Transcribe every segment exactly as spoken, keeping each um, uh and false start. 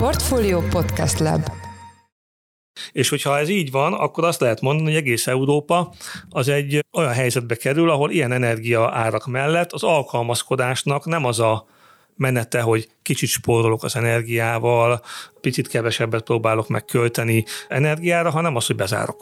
Portfolio Podcast Lab. És hogyha ez így van, akkor azt lehet mondani, hogy egész Európa az egy olyan helyzetbe kerül, ahol ilyen energia árak mellett az alkalmazkodásnak nem az a menete, hogy kicsit spórolok az energiával, picit kevesebbet próbálok megkölteni energiára, hanem az, hogy bezárok.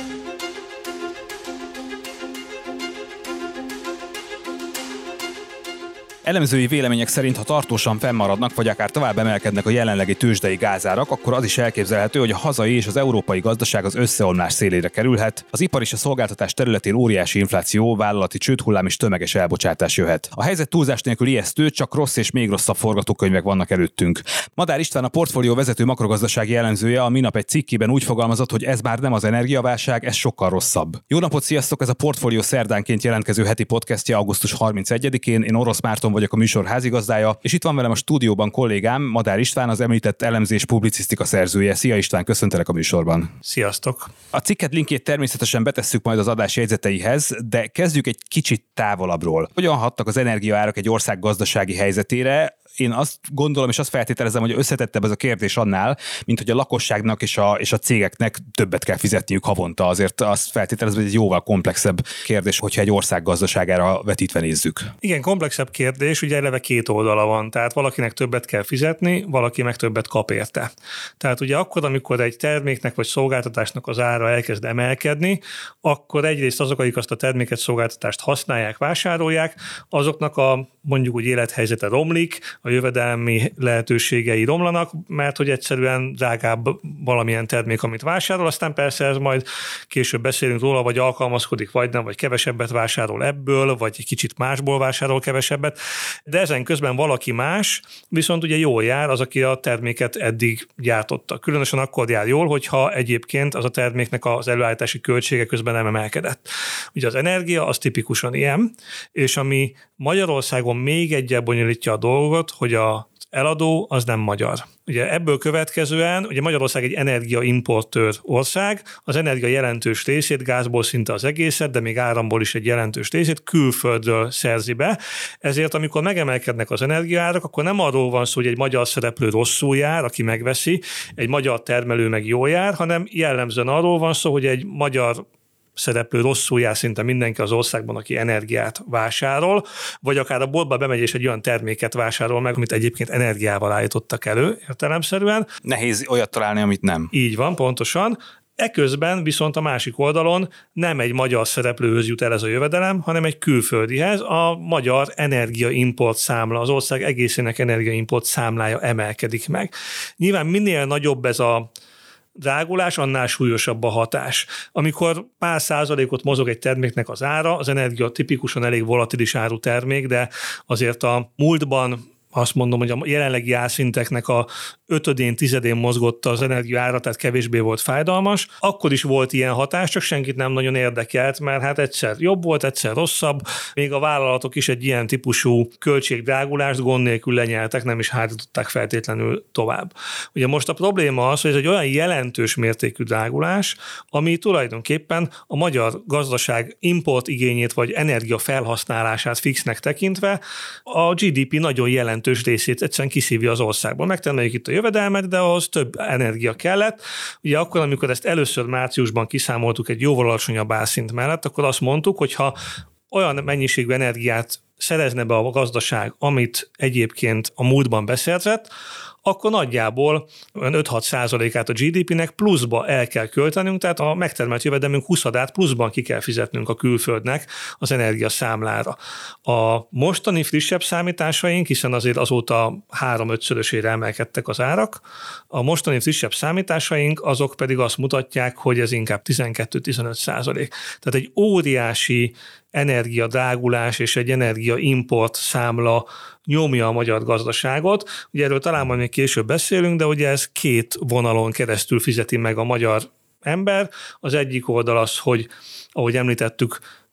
Elemzői vélemények szerint, ha tartósan fennmaradnak, vagy akár tovább emelkednek a jelenlegi tőzsdei gázárak, akkor az is elképzelhető, hogy a hazai és az európai gazdaság az összeomlás szélére kerülhet. Az ipar és a szolgáltatás területén óriási infláció, vállalati csődhullám és tömeges elbocsátás jöhet. A helyzet túlzás nélkül ijesztő, csak rossz és még rosszabb forgatókönyvek vannak előttünk. Madár István, a Portfolio vezető makrogazdasági elemzője a minap egy cikkében úgy fogalmazott, hogy ez már nem az energiaválság, ez sokkal rosszabb. Jó napot, sziasztok! Ez a Portfolio szerdánként jelentkező heti podcastja augusztus harmincegyedikén. Én Orosz Márton vagyok, a műsor házigazdája, és itt van velem a stúdióban kollégám, Madár István, az említett elemzés publicisztika szerzője. Szia István, köszöntelek a műsorban. Sziasztok! A cikket linkjét természetesen betesszük majd az adás jegyzeteihez, de kezdjük egy kicsit távolabbról. Hogyan hattak az energiaárak egy ország gazdasági helyzetére? Én azt gondolom, és azt feltételezem, hogy összetettebb ez a kérdés annál, mint hogy a lakosságnak és a, és a cégeknek többet kell fizetniük havonta. Azért azt feltételezem, hogy egy jóval komplexebb kérdés, hogyha egy ország gazdaságára vetítve nézzük. Igen, komplexebb kérdés, ugye eleve két oldala van, tehát valakinek többet kell fizetni, valaki meg többet kap érte. Tehát ugye akkor, amikor egy terméknek vagy szolgáltatásnak az ára elkezd emelkedni, akkor egyrészt azok, akik azt a terméket, szolgáltatást használják, vásárolják, azoknak a mondjuk úgy élethelyzete romlik, a jövedelmi lehetőségei romlanak, mert hogy egyszerűen drágább valamilyen termék, amit vásárol, aztán persze ez majd később beszélünk róla, vagy alkalmazkodik, vagy nem, vagy kevesebbet vásárol ebből, vagy egy kicsit másból vásárol kevesebbet, de ezen közben valaki más, viszont ugye jól jár az, aki a terméket eddig gyártotta. Különösen akkor jár jól, hogyha egyébként az a terméknek az előállítási költsége közben nem emelkedett. Ugye az energia az tipikusan ilyen, és ami Magyarországon még egyel bonyolítja a dolgot, hogy a eladó az nem magyar. Ugye ebből következően, ugye Magyarország egy energiaimportőr ország, az energia jelentős részét, gázból szinte az egészet, de még áramból is egy jelentős részét külföldről szerzi be. Ezért amikor megemelkednek az energiaárak, akkor nem arról van szó, hogy egy magyar szereplő rosszul jár, aki megveszi, egy magyar termelő meg jól jár, hanem jellemzően arról van szó, hogy egy magyar szereplő rosszul jár szinte mindenki az országban, aki energiát vásárol, vagy akár a boltba bemegy és egy olyan terméket vásárol meg, amit egyébként energiával állítottak elő értelemszerűen. Nehéz olyat találni, amit nem. Így van, pontosan. Eközben viszont a másik oldalon nem egy magyar szereplőhöz jut el ez a jövedelem, hanem egy külföldihez. A magyar energiaimport számla, az ország egészének energiaimport számlája emelkedik meg. Nyilván minél nagyobb ez a drágulás, annál súlyosabb a hatás. Amikor pár százalékot mozog egy terméknek az ára, az energia tipikusan elég volatilis áru termék, de azért a múltban azt mondom, hogy a jelenlegi árszinteknek a ötödén, tizedén mozgott az energia ára, tehát kevésbé volt fájdalmas. Akkor is volt ilyen hatás, csak senkit nem nagyon érdekelt, mert hát egyszer jobb volt, egyszer rosszabb. Még a vállalatok is egy ilyen típusú költségdrágulást gond nélkül lenyeltek, nem is hárították feltétlenül tovább. Ugye most a probléma az, hogy ez egy olyan jelentős mértékű drágulás, ami tulajdonképpen a magyar gazdaság import igényét vagy energia felhasználását fixnek tekintve a gé dé pé nagyon jelentős részét egyszerűen kiszívja az országból. Megtermeljük itt a jövedelmet, de ahhoz több energia kellett. Ugye akkor, amikor ezt először márciusban kiszámoltuk egy jóval alacsonyabb árszint mellett, akkor azt mondtuk, hogy ha olyan mennyiségű energiát szerezne be a gazdaság, amit egyébként a múltban beszerzett, akkor nagyjából öt-hat százalékát a gé dé pének pluszba el kell költenünk, tehát a megtermelt jövedelmünk huszadát pluszban ki kell fizetnünk a külföldnek az energia számlára. A mostani frissebb számításaink, hiszen azért azóta három-ötszörösére emelkedtek az árak, a mostani frissebb számításaink azok pedig azt mutatják, hogy ez inkább tizenkét-tizenöt százalék. Tehát egy óriási energiadrágulás és egy energiaimport számla nyomja a magyar gazdaságot. Ugye erről talán majd még később beszélünk, de ugye ez két vonalon keresztül fizeti meg a magyar ember. Az egyik oldal az, hogy ahogy említettük,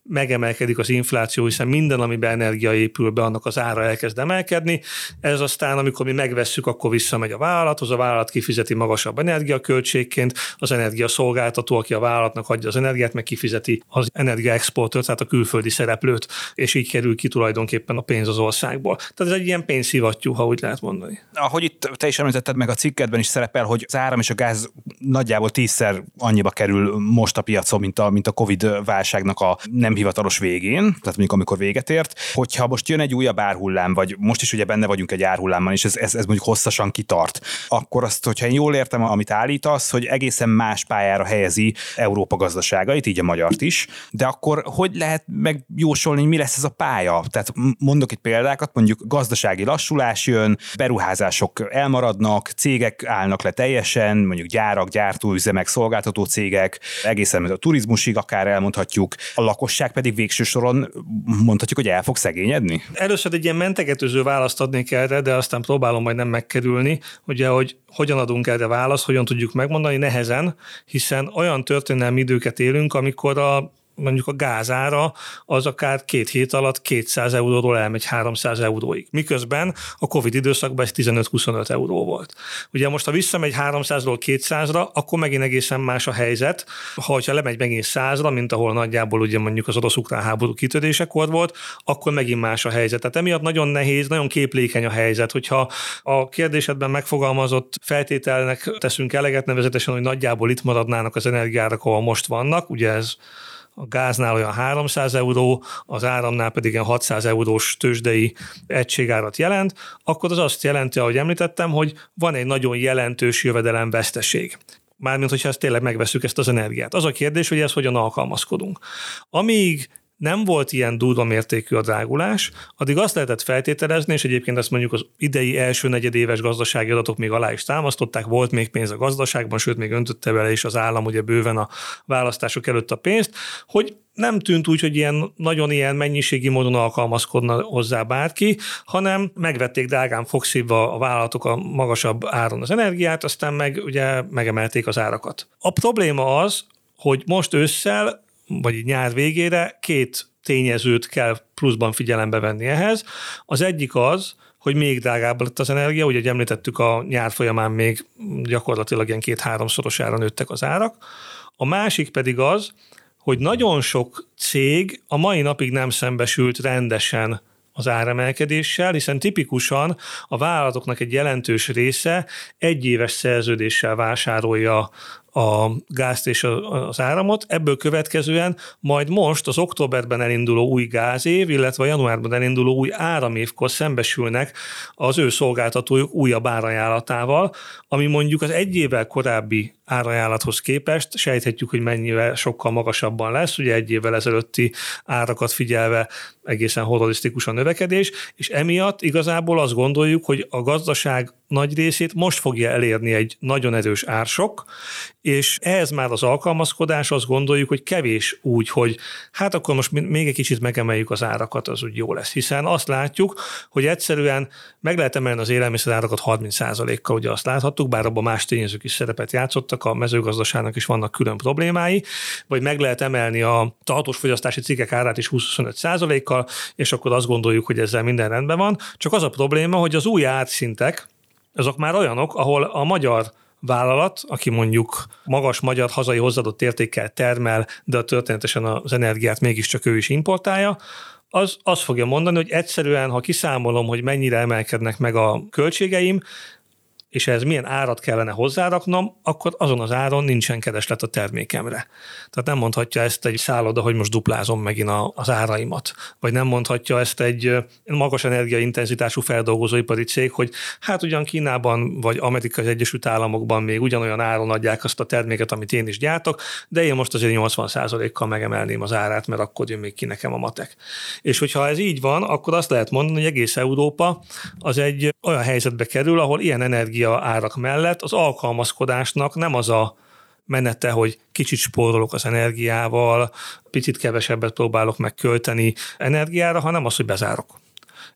megemelkedik az infláció, hiszen minden, amiben energia épül be, annak az ára elkezd emelkedni. Ez aztán, amikor mi megvesszük, akkor visszamegy a vállalathoz, a vállalat kifizeti magasabb energiaköltségként, az energiaszolgáltató, aki a vállalatnak adja az energiát, meg kifizeti az energiaexportőrt, tehát a külföldi szereplőt, és így kerül ki tulajdonképpen a pénz az országból. Tehát ez egy ilyen pénzszivattyú, ha úgy lehet mondani. Ahogy itt te is említetted, meg a cikkedben is szerepel, hogy az áram és a gáz nagyjából tízszer annyiba kerül most a piacon, mint a, mint a Covid válságnak a nem hivatalos végén, tehát mondjuk amikor véget ért. Hogyha most jön egy újabb árhullám, vagy most is ugye benne vagyunk egy árhullámban, és ez, ez, ez mondjuk hosszasan kitart, akkor azt, hogyha én jól értem, amit állítasz, hogy egészen más pályára helyezi Európa gazdaságait, így a magyart is, de akkor hogy lehet megjósolni, hogy mi lesz ez a pálya? Tehát mondok itt példákat, mondjuk gazdasági lassulás jön, beruházások elmaradnak, cégek állnak le teljesen, mondjuk gyárak, gyártóüzemek, szolgáltató cégek, egészen a turizmusig akár elmondhatjuk, a lakosság pedig végső soron mondhatjuk, hogy el fog szegényedni? Először egy ilyen mentegetőző választ adnék erre, de aztán próbálom majd nem megkerülni, ugye, hogy hogyan adunk erre választ, hogyan tudjuk megmondani, nehezen, hiszen olyan történelmi időket élünk, amikor a mondjuk a gázára az akár két hét alatt kétszáz euróról elmegy háromszáz euróig. Miközben a Covid időszakban ez tizenöt-huszonöt euró volt. Ugye most, ha visszamegy háromszázról kétszázra, akkor megint egészen más a helyzet. Ha hogyha lemegy megint százra, mint ahol nagyjából ugye mondjuk az orosz-ukrán háború kitörésekor volt, akkor megint más a helyzet. Tehát emiatt nagyon nehéz, nagyon képlékeny a helyzet, hogyha a kérdésedben megfogalmazott feltételnek teszünk eleget, nevezetesen, hogy nagyjából itt maradnának az energiárak, ahol most vannak, ugye ez a gáznál olyan háromszáz euró, az áramnál pedig ilyen hatszáz eurós tőzsdei egységárat jelent, akkor az azt jelenti, ahogy említettem, hogy van egy nagyon jelentős jövedelemveszteség. Mármint, hogyha ezt tényleg megveszük ezt az energiát. Az a kérdés, hogy ezt hogyan alkalmazkodunk. Amíg nem volt ilyen durva mértékű a drágulás, addig azt lehetett feltételezni, és egyébként ezt mondjuk az idei első negyedéves gazdasági adatok még alá is támasztották, volt még pénz a gazdaságban, sőt még öntötte vele is az állam ugye bőven a választások előtt a pénzt, hogy nem tűnt úgy, hogy ilyen nagyon ilyen mennyiségi módon alkalmazkodna hozzá bárki, hanem megvették drágán fogszívva a vállalatok a magasabb áron az energiát, aztán meg ugye megemelték az árakat. A probléma az, hogy most ősszel vagy így nyár végére két tényezőt kell pluszban figyelembe venni ehhez. Az egyik az, hogy még drágább lett az energia, ugye említettük, a nyár folyamán még gyakorlatilag ilyen két-háromszorosára nőttek az árak. A másik pedig az, hogy nagyon sok cég a mai napig nem szembesült rendesen az áremelkedéssel, hiszen tipikusan a vállalatoknak egy jelentős része egyéves szerződéssel vásárolja a gázt és az áramot, ebből következően majd most az októberben elinduló új gázév, illetve a januárban elinduló új áramévkor szembesülnek az ő szolgáltatójuk újabb árajánlatával, ami mondjuk az egy évvel korábbi árajánlathoz képest sejthetjük, hogy mennyivel sokkal magasabban lesz, ugye egy évvel ezelőtti árakat figyelve egészen horrorisztikus a növekedés, és emiatt igazából azt gondoljuk, hogy a gazdaság nagy részét most fogja elérni egy nagyon erős ársok, és ehhez már az alkalmazkodás, azt gondoljuk, hogy kevés úgy, hogy hát akkor most még egy kicsit megemeljük az árakat, az úgy jó lesz. Hiszen azt látjuk, hogy egyszerűen meg lehet emelni az élelmiszerárakat harminc százalékkal, ugye azt láthattuk, bár abban más tényezők is szerepet játszottak, a mezőgazdaságnak is vannak külön problémái, vagy meg lehet emelni a tartós fogyasztási cikkek árát is húsz-huszonöt százalékkal, és akkor azt gondoljuk, hogy ezzel minden rendben van. Csak az a probléma, hogy az új árszintek, azok már olyanok, ahol a magyar vállalat, aki mondjuk magas magyar hazai hozzáadott értékkel termel, de történetesen az energiát mégiscsak ő is importálja, az azt fogja mondani, hogy egyszerűen, ha kiszámolom, hogy mennyire emelkednek meg a költségeim, és ehhez milyen árat kellene hozzáraknom, akkor azon az áron nincsen kereslet a termékemre. Tehát nem mondhatja ezt egy szálloda, hogy most duplázom megint a, az áraimat. Vagy nem mondhatja ezt egy magas energiaintenzitású feldolgozóipari cég, hogy hát ugyan Kínában vagy Amerikai Egyesült Államokban még ugyanolyan áron adják azt a terméket, amit én is gyártok, de én most azért nyolcvan százalékkal megemelném az árát, mert akkor jön még ki nekem a matek. És hogyha ez így van, akkor azt lehet mondani, hogy egész Európa az egy olyan helyzetbe kerül, ahol ilyen energia árak mellett az alkalmazkodásnak nem az a menete, hogy kicsit spórolok az energiával, picit kevesebbet próbálok megkölteni energiára, hanem az, hogy bezárok.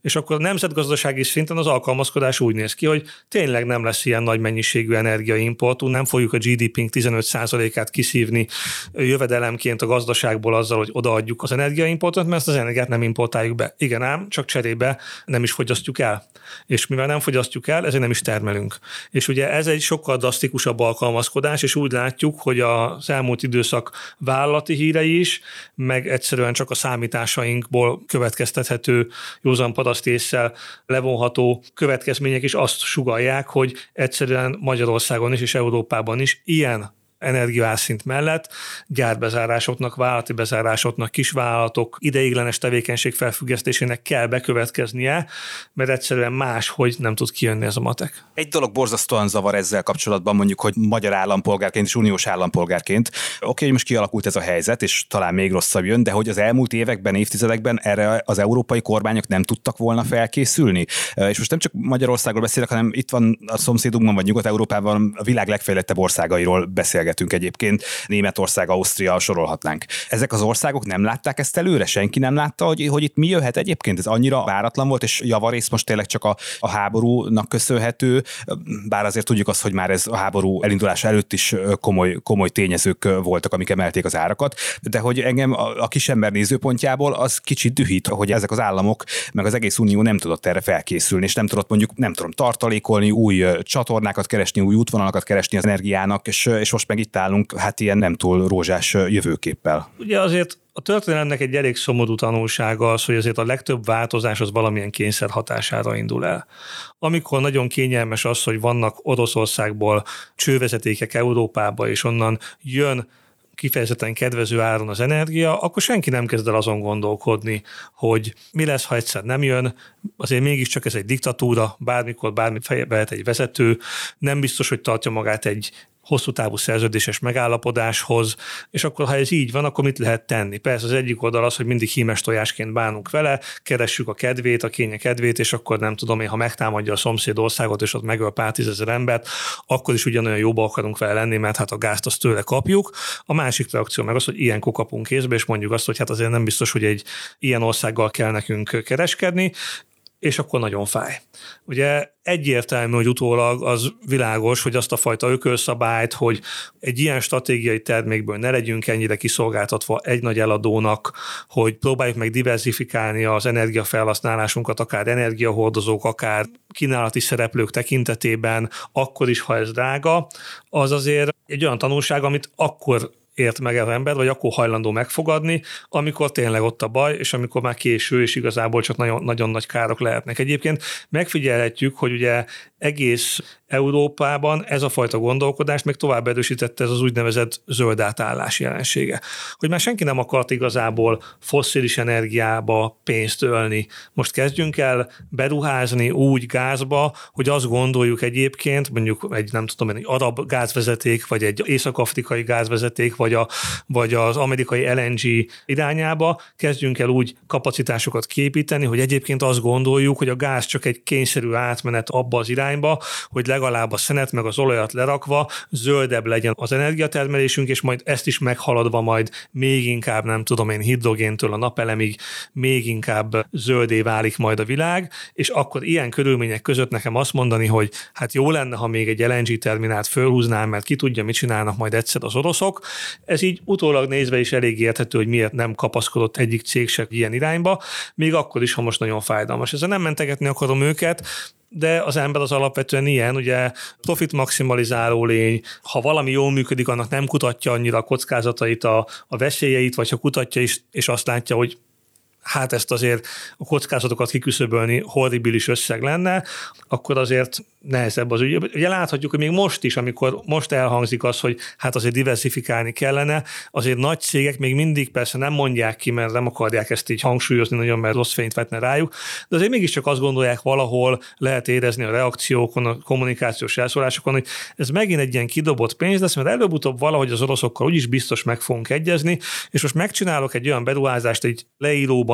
És akkor nemzetgazdasági szinten az alkalmazkodás úgy néz ki, hogy tényleg nem lesz ilyen nagy mennyiségű energiaimportunk, nem fogjuk a gé dé pé-nk tizenöt százalékát kiszívni jövedelemként a gazdaságból azzal, hogy odaadjuk az energiaimportot, mert ezt az energiát nem importáljuk be. Igen ám, csak cserébe nem is fogyasztjuk el. És mivel nem fogyasztjuk el, ezért nem is termelünk. És ugye ez egy sokkal drasztikusabb alkalmazkodás, és úgy látjuk, hogy az elmúlt időszak vállalati hírei is, meg egyszerűen csak a számításainkból következtethető józan paraszt ésszel levonható következmények is azt sugallják, hogy egyszerűen Magyarországon is és Európában is ilyen energiaárszint mellett gyárbezárásoknak, vállalati bezárásoknak, kisvállalatok ideiglenes tevékenység felfüggesztésének kell bekövetkeznie, mert egyszerűen máshogy nem tud kijönni ez a matek. Egy dolog borzasztóan zavar ezzel kapcsolatban, mondjuk, hogy magyar állampolgárként és uniós állampolgárként. Oké, hogy most kialakult ez a helyzet, és talán még rosszabb jön, de hogy az elmúlt években, évtizedekben erre az európai kormányok nem tudtak volna felkészülni. És most nem csak Magyarországról beszélek, hanem itt van a szomszédunkban, vagy Nyugat-Európában a világ legfejlettebb országairól beszélgetünk egyébként, Németország, Ausztria, sorolhatnánk. Ezek az országok nem látták ezt előre? Senki nem látta, hogy, hogy itt mi jöhet egyébként? Ez annyira váratlan volt, és javarész most tényleg csak a, a háborúnak köszönhető, bár azért tudjuk azt, hogy már ez a háború elindulása előtt is komoly, komoly tényezők voltak, amik emelték az árakat, de hogy engem a, a kisember nézőpontjából az kicsit dühít, hogy ezek az államok, meg az egész unió nem tudott erre felkészülni, és nem tudott mondjuk, nem tudom, tartalékolni, új csatornákat keresni, új útvonalakat keresni az energiának, és, és most meg itt állunk, hát ilyen nem túl rózsás jövőképpel. Ugye azért a történelemnek egy elég szomorú tanulsága az, hogy azért a legtöbb változás az valamilyen kényszer hatására indul el. Amikor nagyon kényelmes az, hogy vannak Oroszországból csővezetékek Európába, és onnan jön kifejezetten kedvező áron az energia, akkor senki nem kezd el azon gondolkodni, hogy mi lesz, ha egyszer nem jön. Azért mégiscsak ez egy diktatúra, bármikor bármi fejbe vehet egy vezető, nem biztos, hogy tartja magát egy hosszú távú szerződéses megállapodáshoz, és akkor, ha ez így van, akkor mit lehet tenni? Persze az egyik oldal az, hogy mindig hímes tojásként bánunk vele, keressük a kedvét, a kénye kedvét, és akkor nem tudom én, ha megtámadja a szomszéd országot, és ott megöl pár tízezer embert, akkor is ugyanolyan jóba akarunk vele lenni, mert hát a gázt azt tőle kapjuk. A másik reakció meg az, hogy ilyenkor kapunk kézbe, és mondjuk azt, hogy hát azért nem biztos, hogy egy ilyen országgal kell nekünk kereskedni, és akkor nagyon fáj. Ugye egyértelmű, hogy utólag az világos, hogy azt a fajta ökölszabályt, hogy egy ilyen stratégiai termékből ne legyünk ennyire kiszolgáltatva egy nagy eladónak, hogy próbáljuk meg diversifikálni az energiafelhasználásunkat, akár energiahordozók, akár kínálati szereplők tekintetében, akkor is, ha ez drága, az azért egy olyan tanulság, amit akkor ért meg az ember, vagy akkor hajlandó megfogadni, amikor tényleg ott a baj, és amikor már késő, és igazából csak nagyon, nagyon nagy károk lehetnek. Egyébként megfigyelhetjük, hogy ugye egész Európában ez a fajta gondolkodás még tovább erősítette ez az úgynevezett zöld átállás jelensége. Hogy már senki nem akart igazából fosszilis energiába pénzt ölni. Most kezdjünk el beruházni úgy gázba, hogy azt gondoljuk egyébként, mondjuk egy nem tudom, egy arab gázvezeték, vagy egy észak-afrikai gázvezeték, vagy, a, vagy az amerikai el en gé irányába, kezdjünk el úgy kapacitásokat képíteni, hogy egyébként azt gondoljuk, hogy a gáz csak egy kényszerű átmenet abba az irányba, hogy legalább a szenet meg az olajat lerakva zöldebb legyen az energiatermelésünk, és majd ezt is meghaladva majd még inkább, nem tudom én, hidrogéntől a napelemig még inkább zöldé válik majd a világ, és akkor ilyen körülmények között nekem azt mondani, hogy hát jó lenne, ha még egy el en gé terminált fölhúznám, mert ki tudja, mit csinálnak majd egyszer az oroszok. Ez így utólag nézve is elég érthető, hogy miért nem kapaszkodott egyik cég se ilyen irányba, még akkor is, ha most nagyon fájdalmas. Ezzel nem mentegetni akarom őket, de az ember az alapvetően ilyen, ugye profit maximalizáló lény, ha valami jól működik, annak nem kutatja annyira a kockázatait, a, a veszélyeit, vagy ha kutatja is, és azt látja, hogy hát ezt azért a kockázatokat kiküszöbölni horribilis összeg lenne, akkor azért nehezebb az ügy. Ugye láthatjuk, hogy még most is, amikor most elhangzik az, hogy hát azért diversifikálni kellene, azért nagy cégek még mindig persze nem mondják ki, mert nem akarják ezt így hangsúlyozni nagyon, mert rossz fényt vetne rájuk, de azért mégiscsak azt gondolják, valahol lehet érezni a reakciókon, a kommunikációs elszólásokon, hogy ez megint egy ilyen kidobott pénz lesz, mert előbb-utóbb valahogy az oroszokkal úgyis biztos meg fogunk egyezni, és most megcsinálok egy olyan beruházást egy leíróban,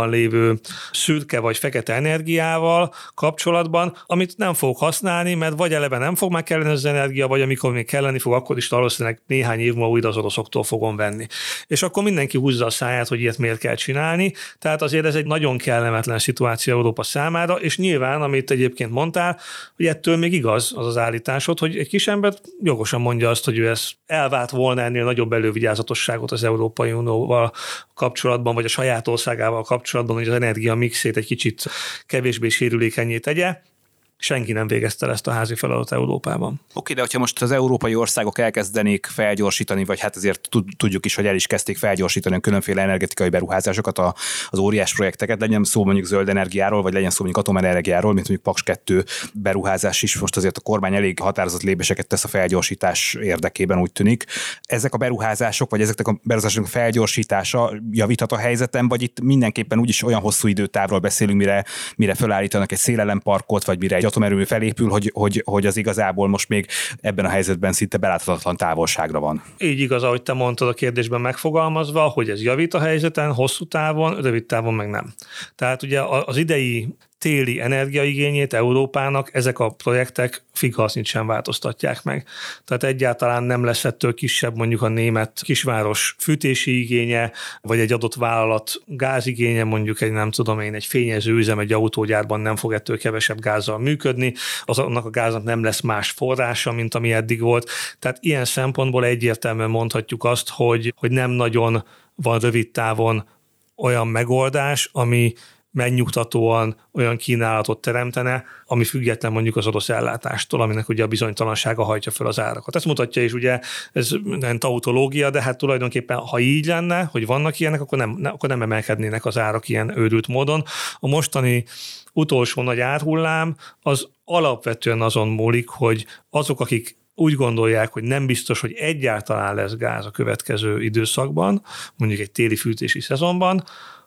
folyóban lévő szürke vagy fekete energiával kapcsolatban, amit nem fog használni, mert vagy eleve nem fog már kelleni az energia, vagy amikor még kelleni fog, akkor is valószínűleg néhány év múlva újra az oroszoktól fogom venni. És akkor mindenki húzza a száját, hogy ilyet miért kell csinálni. Tehát azért ez egy nagyon kellemetlen szituáció Európa számára, és nyilván, amit egyébként mondtál, hogy ettől még igaz az az állításod, hogy egy kis ember jogosan mondja azt, hogy ő ezt elvárt volna ennél nagyobb elővigyázatosságot az Európai Unióval kapcsolatban, vagy a saját országával kapcsolatban, hogy az energia mixét egy kicsit kevésbé sérülékenyé tegye. Senki nem végezte ezt a házi feladatot Európában. Oké, de hogyha most az európai országok elkezdenék felgyorsítani, vagy hát azért tudjuk is, hogy el is kezdték felgyorsítani a különféle energetikai beruházásokat, az óriás projekteket, legyen szó mondjuk zöld energiáról, vagy legyen szó mondjuk atomenergiáról, mint mondjuk Paks kettő beruházás is, most azért a kormány elég határozott lépéseket tesz a felgyorsítás érdekében, úgy tűnik. Ezek a beruházások, vagy ezeknek a beruházások felgyorsítása javíthat a helyzeten, vagy itt mindenképpen úgyis olyan hosszú időtávról beszélünk, mire, mire felállítanak egy szélelemparkot, vagy mire egy atomerőmű felépül, hogy, hogy, hogy az igazából most még ebben a helyzetben szinte beláthatatlan távolságra van. Így igaz, ahogy te mondtad a kérdésben megfogalmazva, hogy ez javít a helyzeten, hosszú távon, rövid távon meg nem. Tehát ugye az idei téli energiaigényét Európának ezek a projektek fighasznit sem változtatják meg. Tehát egyáltalán nem lesz ettől kisebb mondjuk a német kisváros fűtési igénye, vagy egy adott vállalat gázigénye, mondjuk egy nem tudom én, egy fényező üzem egy autógyárban nem fog ettől kevesebb gázzal működni, az annak a gáznak nem lesz más forrása, mint ami eddig volt. Tehát ilyen szempontból egyértelműen mondhatjuk azt, hogy, hogy nem nagyon van rövid távon olyan megoldás, ami megnyugtatóan olyan kínálatot teremtene, ami független mondjuk az orosz ellátástól, aminek ugye a bizonytalansága hajtja fel az árakat. Ezt mutatja is ugye, ez nem tautológia, de hát tulajdonképpen, ha így lenne, hogy vannak ilyenek, akkor nem, akkor nem emelkednének az árak ilyen őrült módon. A mostani utolsó nagy árhullám az alapvetően azon múlik, hogy azok, akik úgy gondolják, hogy nem biztos, hogy egyáltalán lesz gáz a következő időszakban, mondjuk egy téli fűtési szezonban,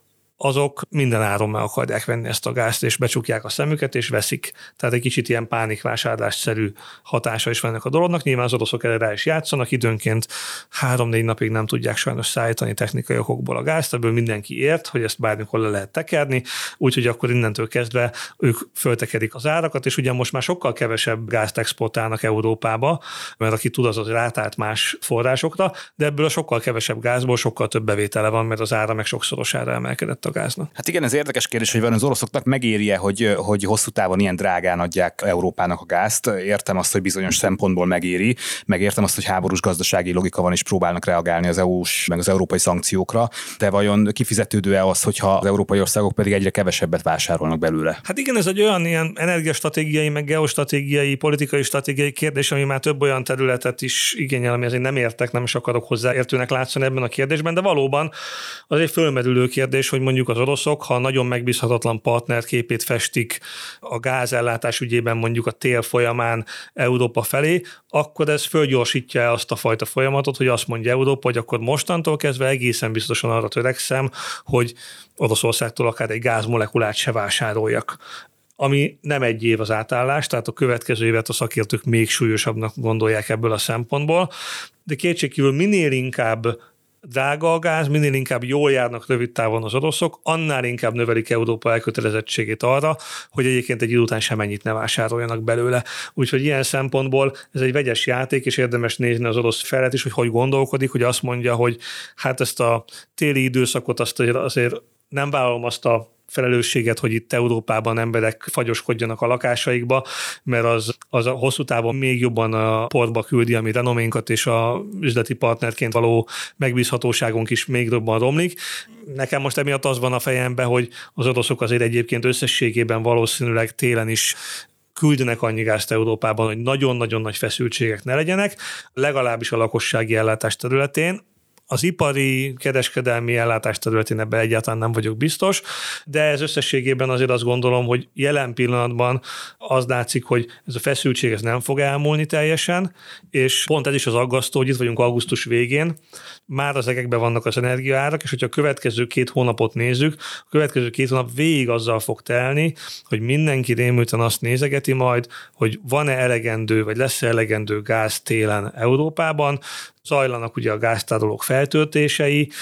azok minden áron meg akarják venni ezt a gázt, és becsukják a szemüket, és veszik. Tehát egy kicsit ilyen pánikvásárlásszerű hatása is vannak a dolognak. Nyilván az oroszok erre rá is játszanak, időnként három-négy napig nem tudják sajnos szállítani technikai okokból a gázt, ebből mindenki ért, hogy ezt bármikor le lehet tekerni, úgyhogy akkor innentől kezdve ők föltekerik az árakat, és ugye most már sokkal kevesebb gázt exportálnak Európába, mert aki tud, az az rátált más forrásokra, de ebből a sokkal kevesebb gázból sokkal több bevétele van, mert az ára meg sokszorosára emelkedett a gáznak. Hát igen, ez érdekes kérdés, hogy van az oroszoknak megéri-e, hogy, hogy hosszú távon ilyen drágán adják Európának a gázt. Értem azt, hogy bizonyos szempontból megéri, meg értem azt, hogy háborús gazdasági logika van, és próbálnak reagálni az é u-s, meg az európai szankciókra, de vajon kifizetődő-e az, hogyha az európai országok pedig egyre kevesebbet vásárolnak belőle? Hát igen, ez egy olyan ilyen energiastratégiai, meg geostratégiai, politikai stratégiai kérdés, ami már több olyan területet is igényel, ami azért nem értek, nem is akarok hozzá értőnek látszani ebben a kérdésben, de valóban az egy fölmerülő kérdés, hogy mondjuk az oroszok, ha nagyon megbízhatatlan partnerképét festik a gázellátás ügyében mondjuk a tél folyamán Európa felé, akkor ez fölgyorsítja azt a fajta folyamatot, hogy azt mondja Európa, hogy akkor mostantól kezdve egészen biztosan arra törekszem, hogy Oroszországtól akár egy gázmolekulát se vásároljak. Ami nem egy év az átállás, tehát a következő évet a szakértők még súlyosabbnak gondolják ebből a szempontból, de kétségkívül minél inkább drága a gáz, minél inkább jól járnak rövid távon az oroszok, annál inkább növelik Európa elkötelezettségét arra, hogy egyébként egy idő után semennyit ne vásároljanak belőle. Úgyhogy ilyen szempontból ez egy vegyes játék, és érdemes nézni az orosz felet is, hogy hogy gondolkodik, hogy azt mondja, hogy hát ezt a téli időszakot azt azért nem vállalom azt a felelősséget, hogy itt Európában emberek fagyoskodjanak a lakásaikba, mert az, az a hosszú távon még jobban a portba küldi a mi renoménkat, és a üzleti partnerként való megbízhatóságunk is még jobban romlik. Nekem most emiatt az van a fejemben, hogy az oroszok azért egyébként összességében valószínűleg télen is küldenek annyi gázt Európában, hogy nagyon-nagyon nagy feszültségek ne legyenek, legalábbis a lakossági ellátás területén. Az ipari, kereskedelmi ellátás területén ebben egyáltalán nem vagyok biztos, de ez összességében azért azt gondolom, hogy jelen pillanatban az látszik, hogy ez a feszültség ez nem fog elmúlni teljesen, és pont ez is az aggasztó, hogy itt vagyunk augusztus végén, már az egekben vannak az energiaárak, és hogyha a következő két hónapot nézzük, a következő két hónap végig azzal fog telni, hogy mindenki rémülten azt nézegeti majd, hogy van-e elegendő, vagy lesz-e elegendő gáz télen Európában, zajlanak ugye a gáztárolók feltöltései,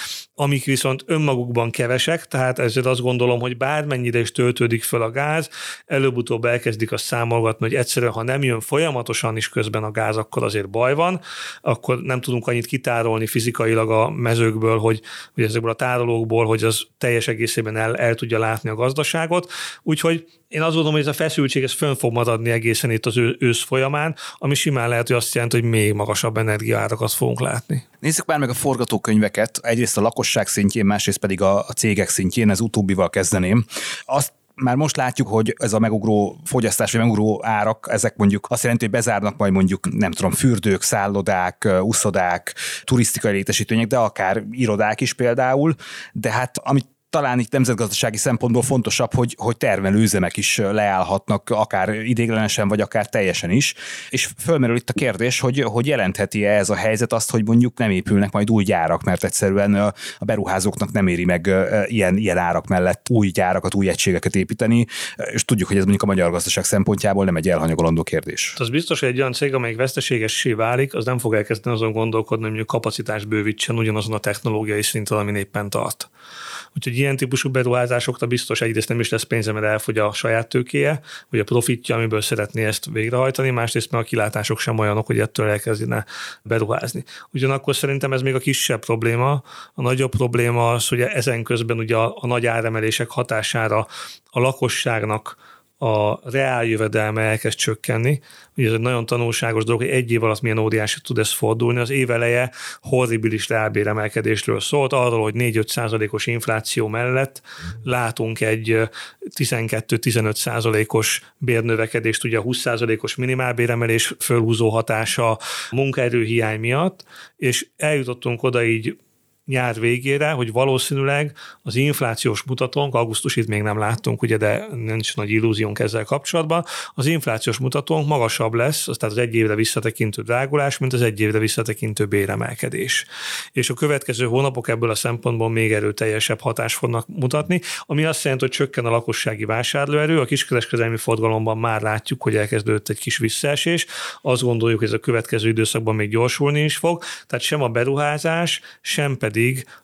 amik viszont önmagukban kevesek, tehát ezért azt gondolom, hogy bármennyire is töltődik föl a gáz, előbb-utóbb elkezdik azt számolgatni, hogy egyszerűen, ha nem jön folyamatosan is közben a gáz, akkor azért baj van, akkor nem tudunk annyit kitárolni fizikailag a mezőkből, hogy, hogy ezekből a tárolókból, hogy az teljes egészében el, el tudja látni a gazdaságot. Úgyhogy én azt gondolom, hogy ez a feszültség ez fönn fog maradni egészen itt az ősz folyamán, ami simán lehet, hogy azt jelenti, hogy még magasabb energiaárakat fogunk látni. Nézzük már meg a forgatókönyveket, egyrészt a lakosság szintjén, másrészt pedig a, a cégek szintjén, ez utóbbival kezdeném. Azt már most látjuk, hogy ez a megugró fogyasztás, vagy megugró árak, ezek mondjuk azt jelenti, hogy bezárnak majd mondjuk, nem tudom, fürdők, szállodák, uszodák, turisztikai létesítmények, de akár irodák is például, de hát amit talán itt nemzetgazdasági szempontból fontosabb, hogy, hogy termelőüzemek is leállhatnak, akár ideiglenesen, vagy akár teljesen is. És fölmerül itt a kérdés, hogy, hogy jelentheti-e ez a helyzet azt, hogy mondjuk nem épülnek majd új gyárak, mert egyszerűen a beruházóknak nem éri meg ilyen, ilyen árak mellett új gyárakat, új egységeket építeni, és tudjuk, hogy ez mondjuk a magyar gazdaság szempontjából nem egy elhanyagolandó kérdés. Az biztos, hogy egy olyan cég, amelyik veszteségessé válik, az nem fog elkezdeni azon gondolkodni, hogy mondjuk kapacitást bővítsen ugyanazon a technológiai szinten, amin éppen tart. Úgyhogy ilyen típusú beruházásokra biztos egyrészt nem is lesz pénze, mert elfogy a saját tőkéje, vagy a profitja, amiből szeretné ezt végrehajtani, másrészt mert a kilátások sem olyanok, hogy ettől elkezdene beruházni. Ugyanakkor szerintem ez még a kisebb probléma. A nagyobb probléma az, hogy ezen közben ugye a, a nagy áremelések hatására a lakosságnak a reál jövedelme elkezd csökkenni. Ugye ez egy nagyon tanulságos dolog, hogy egy év alatt milyen óriási tud ez fordulni. Az év eleje horribilis reálbéremelkedésről szólt, arról, hogy négy-öt százalékos infláció mellett látunk egy tizenkét-tizenöt százalékos bérnövekedést, ugye a húsz százalékos minimálbéremelés fölhúzó hatása munkaerőhiány miatt, és eljutottunk oda így nyár végére, hogy valószínűleg az inflációs mutatónk, augusztusit még nem láttunk, ugye, de nincs nagy illúziónk ezzel kapcsolatban, az inflációs mutatónk magasabb lesz, tehát az egy évre visszatekintő drágulás, mint az egy évre visszatekintő béremelkedés. És a következő hónapok ebből a szempontból még erőteljesebb hatást fognak mutatni, ami azt jelenti, hogy csökken a lakossági vásárlóerő, a kiskereskedelmi forgalomban már látjuk, hogy elkezdődött egy kis visszaesés, azt gondoljuk, hogy ez a következő időszakban még gyorsulni is fog, tehát sem a beruházás, sem pedig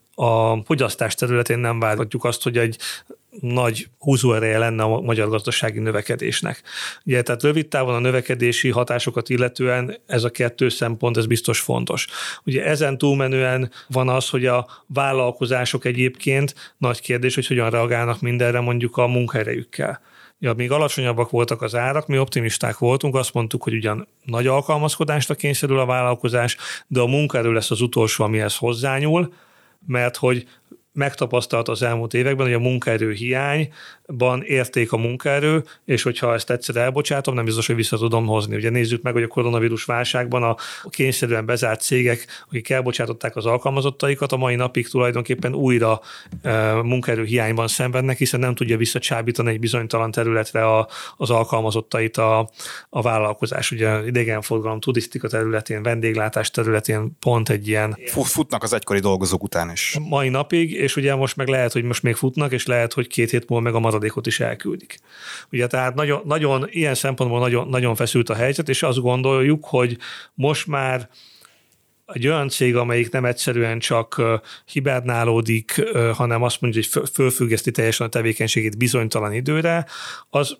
a fogyasztás területén nem várhatjuk azt, hogy egy nagy húzóereje lenne a magyar gazdasági növekedésnek. Ugye, tehát rövid távon a növekedési hatásokat illetően ez a kettő szempont, ez biztos fontos. Ugye ezen túlmenően van az, hogy a vállalkozások egyébként nagy kérdés, hogy hogyan reagálnak mindenre mondjuk a munkaerejükkel. Ja, még alacsonyabbak voltak az árak, mi optimisták voltunk, azt mondtuk, hogy ugyan nagy alkalmazkodásra kényszerül a vállalkozás, de a munkaerő lesz az utolsó, amihez hozzányúl, mert hogy megtapasztalt az elmúlt években, hogy a munkaerő hiányban érték a munkaerő, és hogyha ezt egyszer elbocsátom, nem biztos, hogy vissza tudom hozni. Ugye nézzük meg, hogy a koronavírus válságban a kényszerűen bezárt cégek, akik elbocsátották az alkalmazottaikat, a mai napig tulajdonképpen újra munkaerő hiányban szenvednek, hiszen nem tudja visszacsábítani egy bizonytalan területre a, az alkalmazottait a, a vállalkozás. Ugye idegenforgalom, turisztika területén, vendéglátás területén pont egy ilyen... Futnak az egykori dolgozók után is. Mai napig, és ugye most meg lehet, hogy most még futnak, és lehet, hogy két hét múlva meg a maradékot is elküldik. Ugye tehát nagyon, nagyon ilyen szempontból nagyon, nagyon feszült a helyzet, és azt gondoljuk, hogy most már egy olyan cég, amelyik nem egyszerűen csak hibernálódik, hanem azt mondja, hogy fölfüggeszti teljesen a tevékenységét bizonytalan időre, az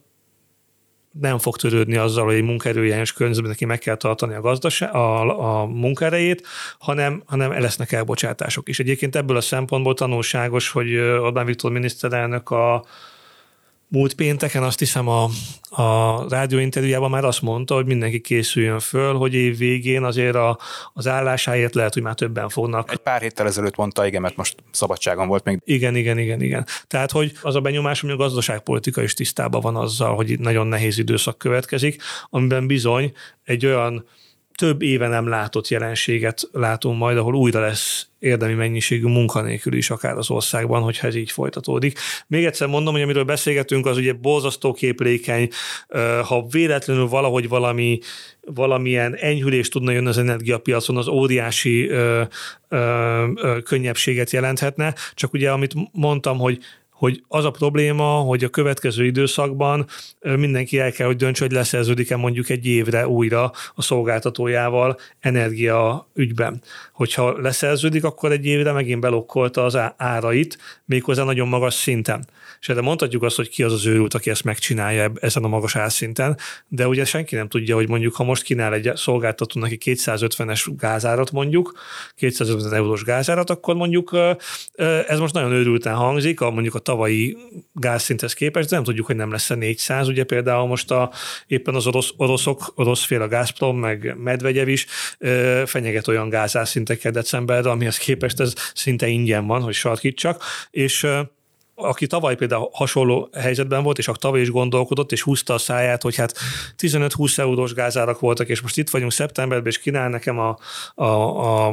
nem fog törődni azzal, hogy egy munkaerőhiányos környezetben neki meg kell tartani a, gazdaság, a, a munkaerejét, hanem, hanem lesznek elbocsátások is. Egyébként ebből a szempontból tanulságos, hogy Orbán Viktor miniszterelnök a múlt pénteken azt hiszem a, a rádióinterjújában már azt mondta, hogy mindenki készüljön föl, hogy év végén azért a, az állásáért lehet, hogy már többen fognak. Egy pár héttel ezelőtt mondta, igen, mert most szabadságon volt még. Igen, igen, igen, igen. Tehát, hogy az a benyomás, hogy a gazdaságpolitika is tisztában van azzal, hogy nagyon nehéz időszak következik, amiben bizony egy olyan több éve nem látott jelenséget látunk majd, ahol újra lesz érdemi mennyiségű munkanélkül is akár az országban, hogyha ez így folytatódik. Még egyszer mondom, hogy amiről beszélgetünk, az ugye borzasztó képlékeny, ha véletlenül valahogy valami, valamilyen enyhülés tudna jönni az energiapiacon, az óriási ö, ö, ö, könnyebbséget jelenthetne. Csak ugye, amit mondtam, hogy hogy az a probléma, hogy a következő időszakban mindenki el kell, hogy döntse, hogy leszerződik-e mondjuk egy évre újra a szolgáltatójával energia ügyben. Hogyha leszerződik, akkor egy évre megint belokkolta az árait, méghozzá nagyon magas szinten. És erre mondhatjuk azt, hogy ki az az őrült, aki ezt megcsinálja ezen a magas árszinten, de ugye senki nem tudja, hogy mondjuk, ha most kínál egy szolgáltató neki kétszázötvenes gázárat mondjuk, kétszázötven eurós gázárat, akkor mondjuk ez most nagyon őrülten hangzik, a, mondjuk a tavalyi gázszinthez képest, de nem tudjuk, hogy nem lesz a négyszáz. Ugye például most a, éppen az orosz, oroszok, orosz fél a Gazprom, meg Medvegyev is fenyeget olyan gázárszinteket decemberre, amihez képest ez szinte ingyen van, hogy sarkítsak, és aki tavaly például hasonló helyzetben volt, és aki tavaly is gondolkodott, és húzta a száját, hogy hát tizenöt-húsz eurós gázárak voltak, és most itt vagyunk szeptemberben, és kínál nekem a, a, a,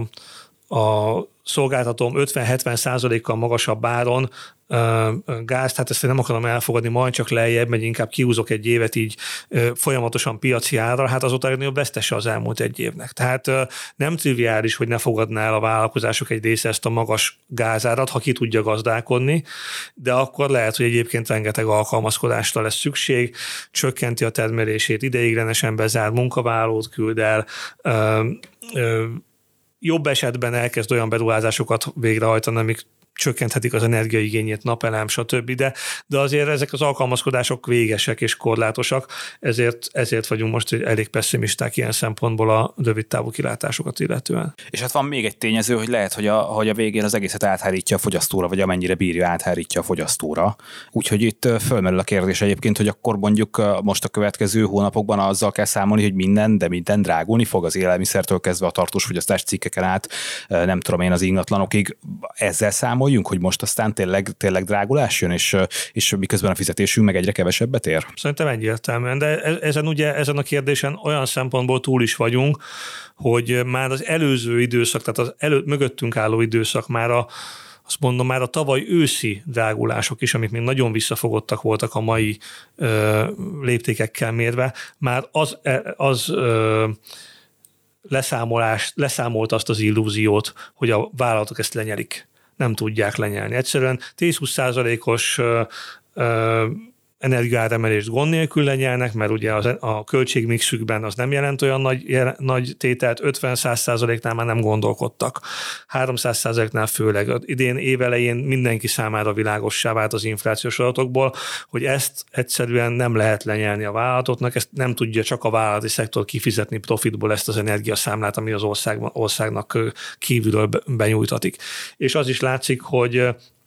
a szolgáltatóm ötven-hetven százalékkal magasabb áron gázt, hát ezt én nem akarom elfogadni, majd csak lejjebb, meg inkább kiúzok egy évet így folyamatosan piaci árral, hát azóta a legnagyobb vesztese az elmúlt egy évnek. Tehát nem triviális, hogy ne fogadná el a vállalkozások egy része ezt a magas gázárat, ha ki tudja gazdálkodni, de akkor lehet, hogy egyébként rengeteg alkalmazkodásra lesz szükség, csökkenti a termelését, ideiglenesen bezár, munkavállalót küld el, ö, ö, jobb esetben elkezd olyan beruházásokat végrehajtani, amik csökkenthetik az energiaigényét, napelem, stb. De, de azért ezek az alkalmazkodások végesek és korlátosak, ezért, ezért vagyunk most elég pessimisták ilyen szempontból a rövid távú kilátásokat illetően. És hát van még egy tényező, hogy lehet, hogy a, hogy a végén az egészet áthárítja a fogyasztóra, vagy amennyire bírja, áthárítja a fogyasztóra. Úgyhogy itt fölmerül a kérdés egyébként, hogy akkor mondjuk most a következő hónapokban azzal kell számolni, hogy minden, de minden drágulni fog, az élelmiszertől kezdve a tartós fogyasztás cikkeken át, nem tudom én, az ingatlanokig. Ezzel számol hogy most aztán tényleg, tényleg drágulás jön, és, és miközben a fizetésünk meg egyre kevesebbet ér? Szerintem egyértelműen, de ezen ugye ezen a kérdésen olyan szempontból túl is vagyunk, hogy már az előző időszak, tehát az elő, mögöttünk álló időszak már a azt mondom, már a tavaly őszi drágulások is, amik még nagyon visszafogottak voltak a mai ö, léptékekkel mérve, már az, az ö, leszámolás, leszámolt azt az illúziót, hogy a vállalatok ezt lenyelik. Nem tudják lenyelni. Egyszerűen tíz-húsz százalékos energiaáremelést gond nélkül lenyelnek, mert ugye az, a költségmixükben az nem jelent olyan nagy, jel, nagy tételt, ötven-száz százaléknál már nem gondolkodtak. háromszáz százaléknál főleg. Idén évelején mindenki számára világossá vált az inflációs adatokból, hogy ezt egyszerűen nem lehet lenyelni a vállalatoknak, ezt nem tudja csak a vállalati szektor kifizetni profitból ezt az energiaszámlát, ami az ország, országnak kívülről benyújtatik. És az is látszik, hogy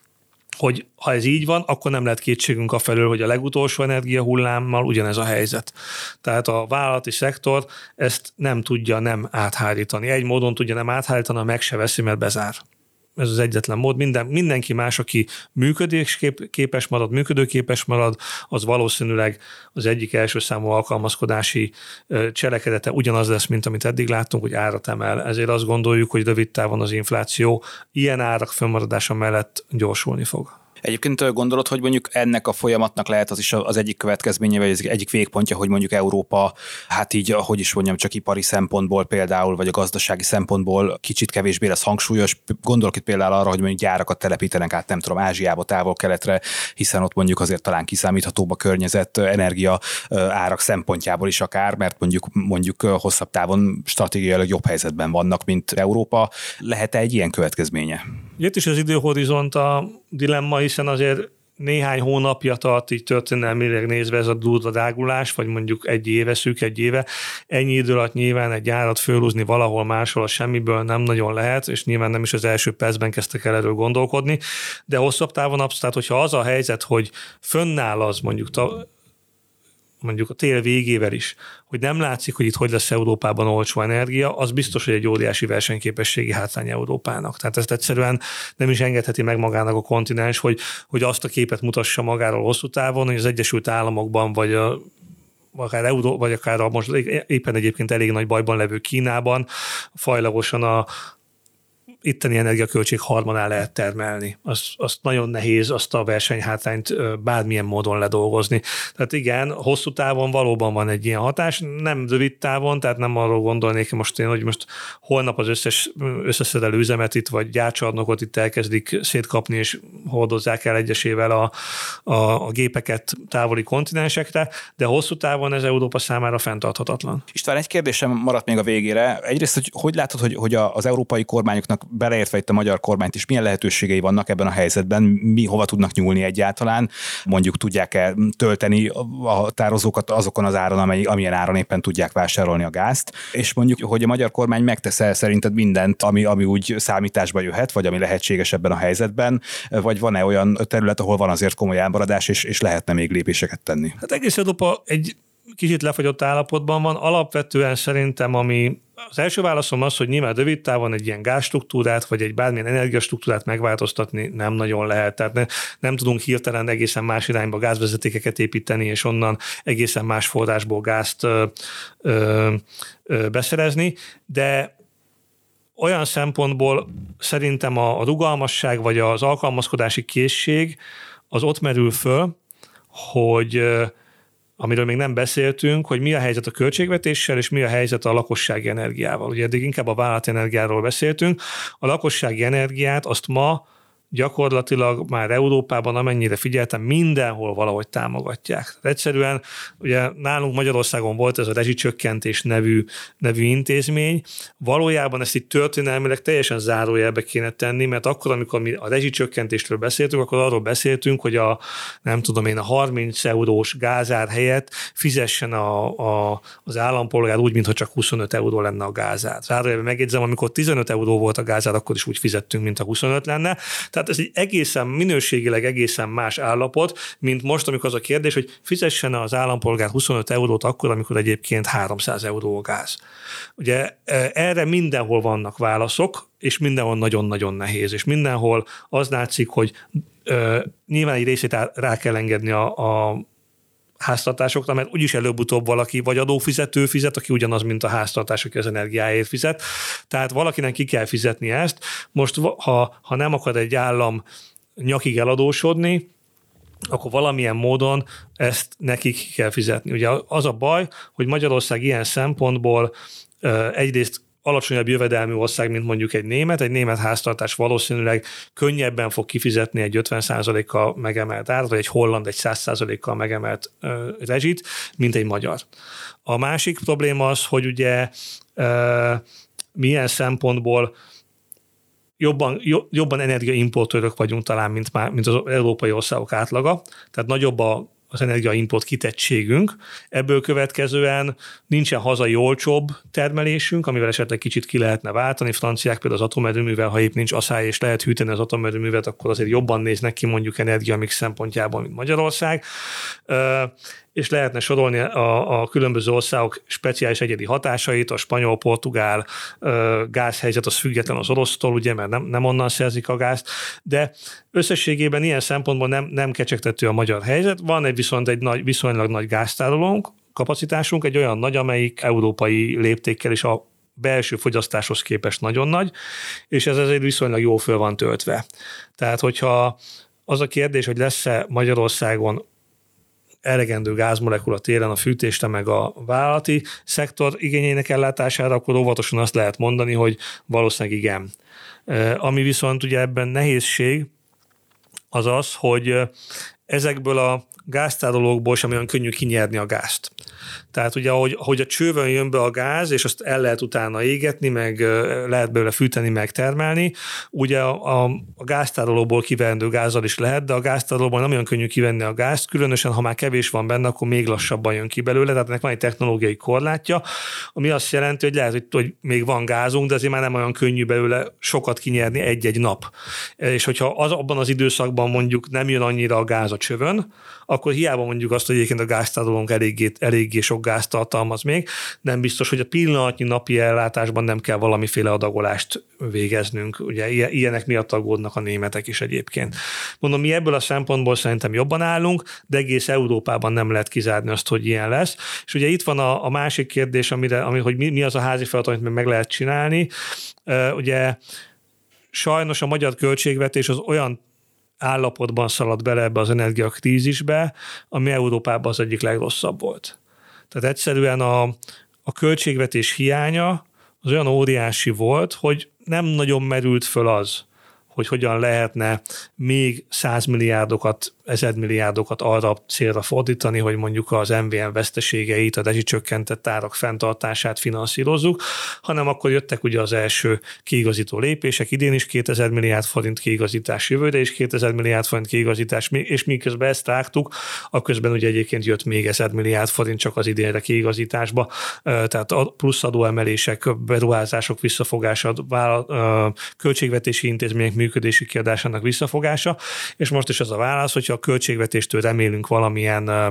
hogy ha ez így van, akkor nem lehet kétségünk afelől, hogy a legutolsó energiahullámmal ugyanez a helyzet. Tehát a vállalati szektor ezt nem tudja nem áthárítani. Egy módon tudja nem áthárítani, meg se veszi, mert bezár. Ez az egyetlen mód. Minden, mindenki más, aki működésképes marad, működőképes marad, az valószínűleg az egyik első számú alkalmazkodási cselekedete ugyanaz lesz, mint amit eddig láttunk, hogy árat emel. Ezért azt gondoljuk, hogy rövid távon az infláció ilyen árak fönnmaradása mellett gyorsulni fog. Egyébként gondolod, hogy mondjuk ennek a folyamatnak lehet az is az egyik következménye, vagy az egyik végpontja, hogy mondjuk Európa, hát így, hogy is mondjam, csak ipari szempontból például, vagy a gazdasági szempontból kicsit kevésbé lesz hangsúlyos. Gondolok itt például arra, hogy mondjuk gyárakat telepítenek át, nem tudom, Ázsiába, távol-keletre, hiszen ott mondjuk azért talán kiszámíthatóbb a környezet, energia árak szempontjából is akár, mert mondjuk, mondjuk hosszabb távon stratégiailag jobb helyzetben vannak, mint Európa. Lehet-e egy ilyen következménye? Itt is az időhorizont a dilemma, hiszen azért néhány hónapja tart így történelmileg nézve ez a durva drágulás, vagy mondjuk egy éve, szűk egy éve. Ennyi idő alatt nyilván egy árat fölhúzni valahol máshol a semmiből nem nagyon lehet, és nyilván nem is az első percben kezdtek el erről gondolkodni, de hosszabb távon abszolút, tehát hogyha az a helyzet, hogy fönnáll az mondjuk ta, mondjuk a tél végével is, hogy nem látszik, hogy itt hogy lesz Európában olcsó energia, az biztos, hogy egy óriási versenyképességi hátrány Európának. Tehát ezt egyszerűen nem is engedheti meg magának a kontinens, hogy, hogy azt a képet mutassa magáról hosszú távon, hogy az Egyesült Államokban, vagy a akár Euró, vagy akár a most éppen egyébként elég nagy bajban levő Kínában fajlagosan a itteni energiaköltség harmadán lehet termelni. Azt, azt nagyon nehéz azt a versenyhátrányt bármilyen módon ledolgozni. Tehát igen, hosszú távon valóban van egy ilyen hatás, nem rövid távon, tehát nem arról gondolnék most én, hogy most holnap az összes összeszerelő üzemet itt, vagy gyárcsarnokot itt elkezdik szétkapni, és hordozzák el egyesével a, a, a gépeket távoli kontinensekre, de hosszú távon ez Európa számára fenntarthatatlan. István, egy kérdésem maradt még a végére. Egyrészt, hogy hogy látod, hogy, hogy az európai kormányoknak, beleértve itt a magyar kormányt is, milyen lehetőségei vannak ebben a helyzetben, mi hova tudnak nyúlni egyáltalán, mondjuk tudják-e tölteni a tározókat azokon az áron, amely, amilyen áron éppen tudják vásárolni a gázt, és mondjuk, hogy a magyar kormány megtesz-e szerinted mindent, ami, ami úgy számításba jöhet, vagy ami lehetséges ebben a helyzetben, vagy van-e olyan terület, ahol van azért komoly elmaradás, és, és lehetne még lépéseket tenni? Hát egész Európa egy kicsit lefagyott állapotban van. Alapvetően szerintem, ami az első válaszom az, hogy nyilván rövid távon egy ilyen gázstruktúrát, vagy egy bármilyen energiastruktúrát megváltoztatni nem nagyon lehet. Tehát ne, nem tudunk hirtelen egészen más irányba gázvezetékeket építeni, és onnan egészen más forrásból gázt ö, ö, ö, beszerezni, de olyan szempontból szerintem a, a rugalmasság, vagy az alkalmazkodási készség az ott merül föl, hogy amiről még nem beszéltünk, hogy mi a helyzet a költségvetéssel, és mi a helyzet a lakossági energiával. Ugye eddig inkább a vállalati energiáról beszéltünk. A lakossági energiát azt ma gyakorlatilag már Európában, amennyire figyeltem, mindenhol valahogy támogatják. Egyszerűen ugye nálunk Magyarországon volt ez a rezsicsökkentés nevű, nevű intézmény. Valójában ezt itt történelmileg teljesen zárójelbe kéne tenni, mert akkor, amikor mi a rezsicsökkentésről beszéltünk, akkor arról beszéltünk, hogy a nem tudom én, a harminc eurós gázár helyett fizessen a, a, az állampolgár úgy, mintha csak huszonöt euró lenne a gázár. Zárójelben megjegyzem, amikor tizenöt euró volt a gázár, akkor is úgy fizettünk, mint a huszonöt lenne. Tehát ez egy egészen minőségileg egészen más állapot, mint most, amikor az a kérdés, hogy fizessen az állampolgár huszonöt eurót akkor, amikor egyébként háromszáz euró a gáz. Ugye erre mindenhol vannak válaszok, és mindenhol nagyon-nagyon nehéz, és mindenhol az látszik, hogy ö, nyilván egy részét rá kell engedni a, a háztartásokra, mert úgyis előbb-utóbb valaki vagy adófizető fizet, aki ugyanaz, mint a háztartás, aki az energiáért fizet. Tehát valakinek ki kell fizetni ezt. Most, ha, ha nem akar egy állam nyakig eladósodni, akkor valamilyen módon ezt nekik kell fizetni. Ugye az a baj, hogy Magyarország ilyen szempontból egyrészt alacsonyabb jövedelmű ország, mint mondjuk egy német. Egy német háztartás valószínűleg könnyebben fog kifizetni egy ötven százalékkal megemelt árat, vagy egy holland egy száz százalékkal megemelt ö, rezsit, mint egy magyar. A másik probléma az, hogy ugye ö, milyen szempontból jobban, jobban energiaimportőrök vagyunk talán, mint, már, mint az európai országok átlaga. Tehát nagyobb a az energiaimport kitettségünk. Ebből következően nincsen hazai olcsóbb termelésünk, amivel esetleg kicsit ki lehetne váltani. Franciák például az atomerőművel, ha épp nincs asszály és lehet hűteni az atomerőművet, akkor azért jobban néznek ki mondjuk energiamix szempontjából, mint Magyarország. És lehetne sorolni a, a különböző országok speciális egyedi hatásait, a spanyol, portugál gázhelyzet az független az orosztól, ugye, mert nem, nem onnan szerzik a gázt, de összességében ilyen szempontból nem, nem kecsegtető a magyar helyzet. Van egy viszont egy nagy, viszonylag nagy gáztárolónk, kapacitásunk, egy olyan nagy, amelyik európai léptékkel is a belső fogyasztáshoz képest nagyon nagy, és ez azért viszonylag jól föl van töltve. Tehát, hogyha az a kérdés, hogy lesz-e Magyarországon elegendő gázmolekula télen a fűtésre meg a vállalati szektor igényének ellátására, akkor óvatosan azt lehet mondani, hogy valószínűleg igen. Ami viszont ugye ebben nehézség az az, hogy ezekből a gáztárolókból sem olyan könnyű kinyerni a gázt. Tehát ugye, ahogy, ahogy a csővön jön be a gáz, és azt el lehet utána égetni, meg lehet belőle fűteni, meg termelni, ugye a, a, a gáztárolóból kivendő gázzal is lehet, de a gáztárolóból nem olyan könnyű kivenni a gázt, különösen ha már kevés van benne, akkor még lassabban jön ki belőle, tehát ennek van egy technológiai korlátja, ami azt jelenti, hogy lehet, hogy, hogy még van gázunk, de azért már nem olyan könnyű belőle sokat kinyerni egy-egy nap. És hogyha az, abban az időszakban mondjuk nem jön annyira a gáz a csövön, akkor hiába mondjuk azt, hogy egyébként a gáztárolónk eléggé, eléggé sok gázt tartalmaz még, nem biztos, hogy a pillanatnyi napi ellátásban nem kell valamiféle adagolást végeznünk. Ugye ilyenek miatt aggódnak a németek is egyébként. Mondom, mi ebből a szempontból szerintem jobban állunk, de egész Európában nem lehet kizárni azt, hogy ilyen lesz. És ugye itt van a, a másik kérdés, amire, ami, hogy mi, mi az a házi feladat, amit meg lehet csinálni. Ugye sajnos a magyar költségvetés az olyan állapotban szaladt bele ebbe az energiakrízisbe, ami Európában az egyik legrosszabb volt. Tehát egyszerűen a, a költségvetés hiánya az olyan óriási volt, hogy nem nagyon merült föl az, hogy hogyan lehetne még százmilliárdokat, ezermilliárdokat arra célra fordítani, hogy mondjuk az em vé em veszteségeit, a rezsicsökkentett árak fenntartását finanszírozzuk, hanem akkor jöttek ugye az első kiigazító lépések, idén is kétezer milliárd forint kiigazítás, jövőre is kétezer milliárd forint kiigazítás, és miközben ezt rágtuk, akközben ugye egyébként jött még ezer milliárd forint csak az idénre kiigazításba, tehát a plusz adóemelések, beruházások visszafogása, költségvetési intézmények működési kiadásának visszafogása, és most is az a válasz, hogyha a költségvetéstől remélünk valamilyen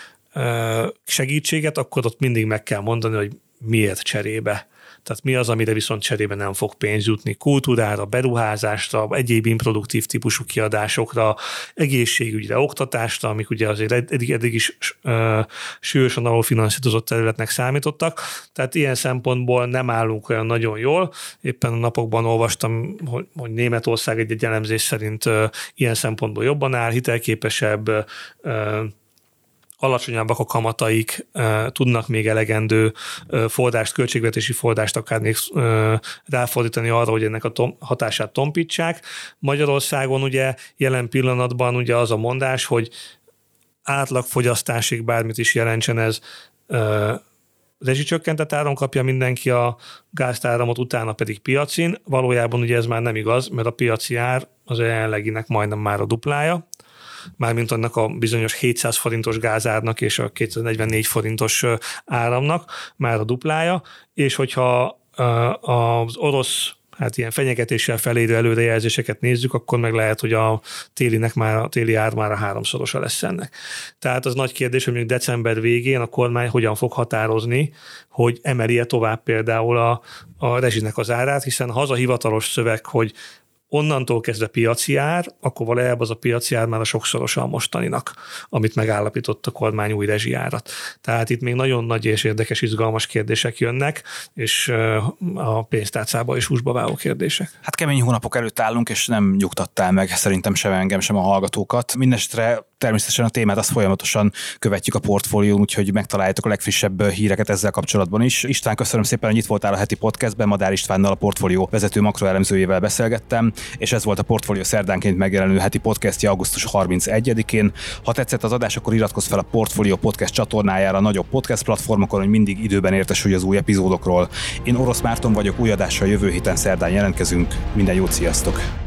segítséget, akkor ott mindig meg kell mondani, hogy miért cserébe. Tehát mi az, amire viszont cserébe nem fog pénz jutni. Kultúrára, beruházásra, egyéb improduktív típusú kiadásokra, egészségügyre, oktatásra, amik ugye azért eddig, eddig is uh, súlyosan alulfinanszírozott területnek számítottak. Tehát ilyen szempontból nem állunk olyan nagyon jól. Éppen a napokban olvastam, hogy, hogy Németország egy, egy elemzés szerint uh, ilyen szempontból jobban áll, hitelképesebb, uh, alacsonyabbak a kamataik, tudnak még elegendő forrást, költségvetési forrást akár még ráfordítani arra, hogy ennek a tom, hatását tompítsák. Magyarországon ugye jelen pillanatban ugye az a mondás, hogy átlagfogyasztásig bármit is jelentsen ez, rezsicsökkentett áron kapja mindenki a gáztáramot, utána pedig piacin. Valójában ugye ez már nem igaz, mert a piaci ár az jelenleginek majdnem már a duplája, mármint annak a bizonyos hétszáz forintos gázárnak és a kétszáznegyvennégy forintos áramnak már a duplája, és hogyha az orosz hát ilyen fenyegetéssel felérő előrejelzéseket nézzük, akkor meg lehet, hogy a télinek már, a téli ár már a háromszorosa lesz ennek. Tehát az nagy kérdés, hogy mondjuk december végén a kormány hogyan fog határozni, hogy emeli-e tovább például a, a rezsinek az árát, hiszen ha az a hivatalos szöveg, hogy onnantól kezdve piaci ár, akkor valójában az a piaci ár már a sokszorosa a mostaninak, amit megállapított a kormány új rezsijárat. Tehát itt még nagyon nagy és érdekes, izgalmas kérdések jönnek, és a pénztárcába és húsba váló kérdések. Hát kemény hónapok előtt állunk, és nem nyugtattál meg szerintem sem engem, sem a hallgatókat. Mindenesetre természetesen a témát azt folyamatosan követjük a portfólión, úgyhogy megtaláljátok a legfrissebb híreket ezzel kapcsolatban is. István, köszönöm szépen, hogy itt voltál a heti podcastben. Madár Istvánnal, a portfólió vezető makroelemzőjével beszélgettem, és ez volt a Portfólió szerdánként megjelenő heti podcastja augusztus harmincegyedikén. Ha tetszett az adás, akkor iratkozz fel a Portfólió podcast csatornájára a nagyobb podcast platformokon, hogy mindig időben értesülj az új epizódokról. Én Orosz Márton vagyok, új adással jövő héten szerdán jelentkezünk. Minden jót, sziasztok!